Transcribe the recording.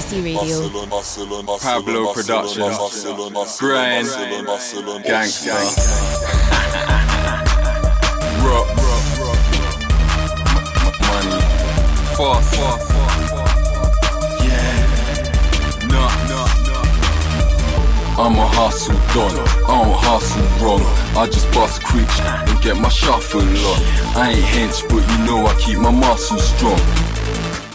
Legacy Radio. Pablo Productions. Brian. Gangsta. Rock. Money. Fast. Yeah. No. I'm a hustle don, I don't hustle wrong. I just bust quick and get my shuffle on. I ain't hench, but you know I keep my muscles strong.